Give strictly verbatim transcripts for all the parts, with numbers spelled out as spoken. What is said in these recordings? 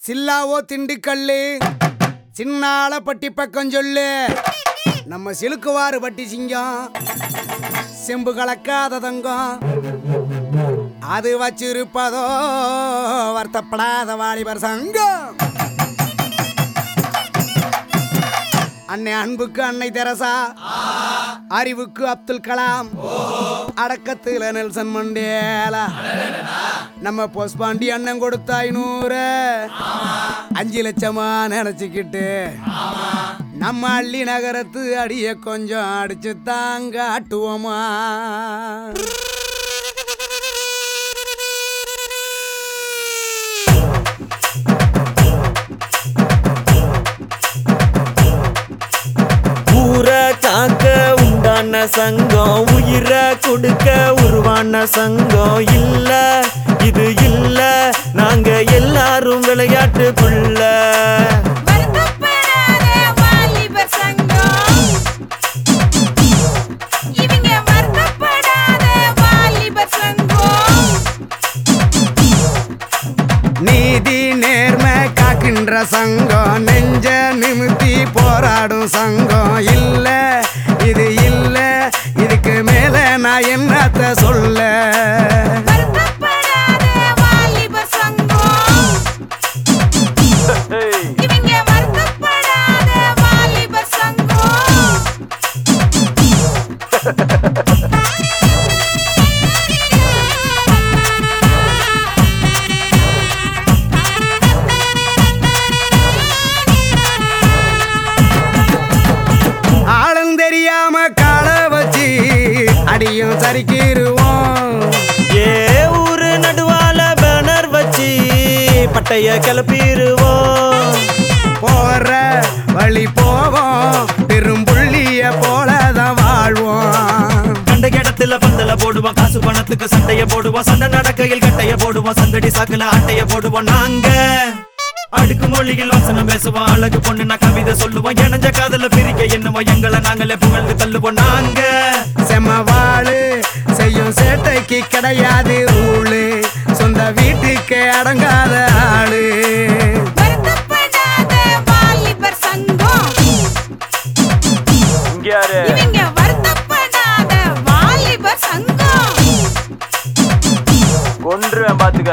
சில்லாவோ திண்டுக்கல்லு சின்னால பட்டி பக்கம் சொல்லு. நம்ம சிலுக்குவாறு பட்டி சிங்கம் செம்பு கலக்காத தங்கம் அது வச்சிருப்பதோ வருத்தப்படாத வாலிபர் சங்கம். அன்னை அன்புக்கு அன்னை தெரசா, அறிவுக்கு அப்துல் கலாம், அடக்கத்துல நெல்சன் மண்டேலா, நம்ம போஸ்பாண்டி அண்ணன் கொடுத்த ஐநூறு அஞ்சு லட்சமா நினைச்சுக்கிட்டு நம்ம அள்ளி நகரத்து அடிய கொஞ்சம் அடிச்சு தாங்க ஆட்டுவோமா. ஊரை காக்க உண்டான சங்கம், உயிரை கொடுக்க உருவான சங்கம். இல்ல இது இல்ல, நாங்க எல்லாரும் விளையாட்டுக்குள்ள. நீதி நேர்மை காக்கின்ற சங்கம், நெஞ்ச நிமித்தி போராடும் சங்கம். இல்ல இது இல்ல, இதுக்கு மேல நான் என்னத்த சொல்ல. அடியும் சரிக்கிருவோம். ஏ ஊரு நடுவால பேனர் வச்சு பட்டைய கிளப்பிடுவோம். போற வழி போவோம், பெரும்புள்ளிய போலதான் வாழ்வோம். கண்ட இடத்துல பந்தல போடுவோம், காசு பணத்துக்கு சண்டைய போடுவோம். சண்டை நடக்கையில் கட்டைய போடுவோம், சந்தடி சாக்குல அட்டைய போடுவோம். நாங்க அடுக்கு மொழியில் வசனம் பேசுவோம், அழகு பொண்ணு நான் கவிதை சொல்லுவோம். இணைஞ்ச காதல பிரிக்க என்னவோம், எங்களை நாங்களே புகழ்ந்து தள்ளுவோம். நாங்க செம்மவாளு செய்யும் சேட்டைக்கு கிடையாது ரூளு, சொந்த வீட்டுக்கு அடங்காத ஆளு. கொன்றுவேன் பாத்துக்க.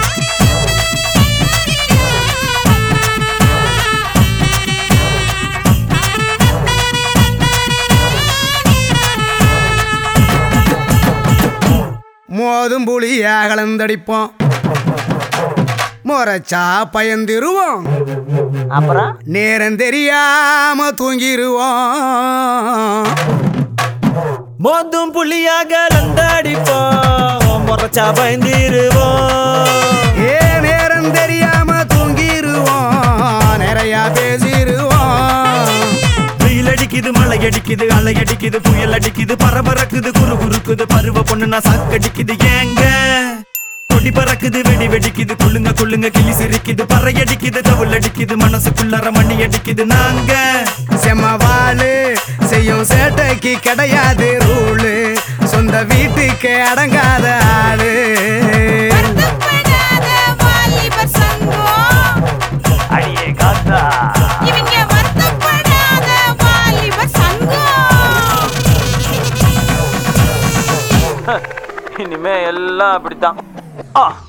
மோதும் புளியா கலந்தடிப்போம், முறைச்சா பயந்திருவோம். அப்புறம் நேரம் தெரியாம தூங்கிருவோம். மோதும் புளியாக கலந்தடிப்போம், முறைச்சா பயந்திருவோம். ஏ நேரம் தெரியாம தூங்கிருவோம், நிறைய பேசிருவோம். வெயில் அடிக்குது, மழை அடிக்குது, அலை அடிக்குது, புயல் அடிக்குது, பரபரக்குது, குறு குறுக்குது, பருவ பொண்ணு நான் சாக்கடிக்குது. ஏங்க கொடி பறக்குது, வெடி வெடிக்குது, குள்ளுங்க குள்ளுங்க கிளி சிரிக்குது, பறை அடிக்குது, தவுள் அடிக்குது, மனசுக்குள்ளற மண்ணி அடிக்குது. நாங்க செம்மவாளு செய்யும் சேட்டைக்கு கிடையாது ரூளு, சொந்த வீட்டுக்கு அடங்காத ஆளு. அடியே காத்தா இனிமே எல்லாம் அப்படித்தான்.